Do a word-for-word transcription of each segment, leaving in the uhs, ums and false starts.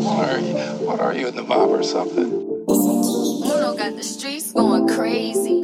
What are you? What are you in the mob or something? Uno got the streets going crazy.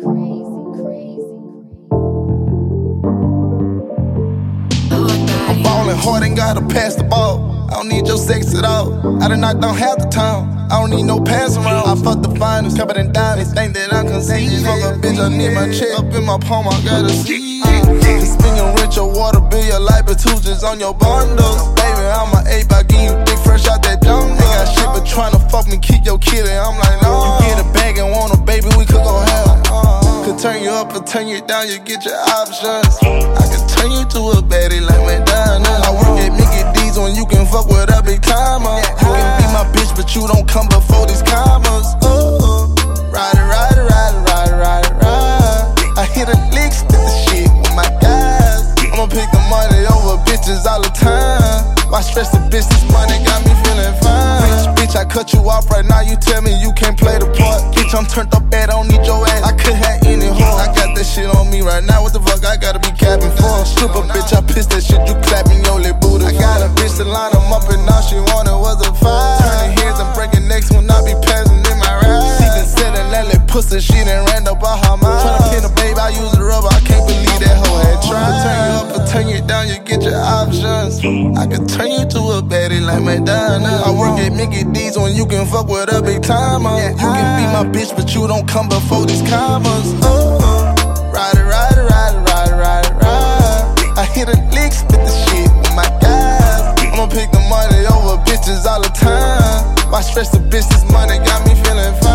I'm ballin' hard, ain't gotta pass the ball. I don't need your sex at all. I done knocked down half the town. I don't need no pass around. I fuck the finals, covered in diamonds. Think that I'm conceited. Fuck a bitch, I need my check up in my palm. I gotta see. You spend your rent, your water bill, your light, but two just on your bundles. Baby, I'm a ape, I give you dick fresh out that jungle. Ain't got shit but tryna fuck me, keep your kid, and I'm like, no. You get a bag and want a baby, we could go hell. Could turn you up or turn you down, you get your options. I could turn you to a baddie like McDonald's. I work at Mickey D's when you can fuck with a big timer. You can be my bitch, but you don't come before these commas. Ooh, ride it, ride it, ride it, ride it, ride it, ride. I hit a lick, stick the shit with my guys. I'ma pick the money over bitches all the time. Why stress the business, money got me feeling fine. Bitch, bitch, I cut you off right now, you tell me you can't play the part. Bitch, I'm turned up bad, I don't need your ass. I could have any whore. I got that shit on me right now, what the fuck I gotta be capping for? Stupid bitch, I pissed that shit, you clapping your lip booty. I got a bitch to line them up and all she wanted was a fight. Turning heads and breaking necks when I be passing in my ride. She been selling that little pussy, she done ran up on her mind. Tryna pin a babe, I use the rubber, I can't believe that hoe had tried. Turn you up or turn you down, you get your options. I could turn you to a baddie like McDonald's. I work at Mickey D's when you can fuck with a big timer. You can be my bitch, but you don't come before these commas. Ooh, ride it, ride it, ride it, ride it, ride it, ride. I hit a lick, spit the shit with my guys. I'ma pick the money over bitches all the time. Why stress the business, money got me feeling fine.